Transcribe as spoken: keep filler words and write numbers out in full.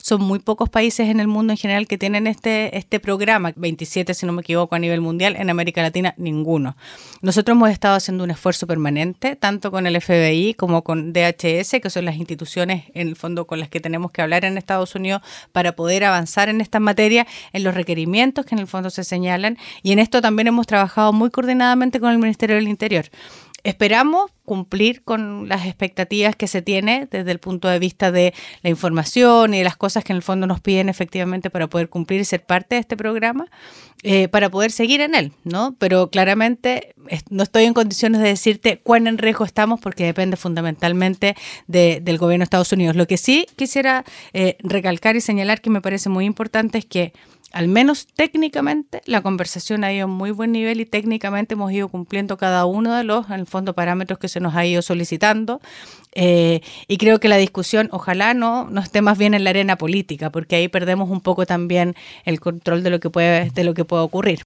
son muy pocos países en el mundo en general que tienen este, este programa, veintisiete si no me equivoco a nivel mundial, en América Latina ninguno. Nosotros hemos estado haciendo un esfuerzo permanente, tanto con el F B I como con D H S, que son las instituciones en el fondo con las que tenemos que hablar en Estados Unidos para poder avanzar en estas materias, en los requerimientos que en el fondo se señalan, y en esto también hemos trabajado muy coordinadamente con el Ministerio del Interior. Esperamos cumplir con las expectativas que se tiene desde el punto de vista de la información y de las cosas que en el fondo nos piden efectivamente para poder cumplir y ser parte de este programa, eh, para poder seguir en él, ¿no? Pero claramente no estoy en condiciones de decirte cuán en riesgo estamos porque depende fundamentalmente de, del gobierno de Estados Unidos. Lo que sí quisiera eh, recalcar y señalar que me parece muy importante es que al menos técnicamente la conversación ha ido a muy buen nivel y técnicamente hemos ido cumpliendo cada uno de los, en el fondo, parámetros que se nos ha ido solicitando. Eh, y creo que la discusión ojalá no, no esté más bien en la arena política, porque ahí perdemos un poco también el control de lo que puede, de lo que puede ocurrir.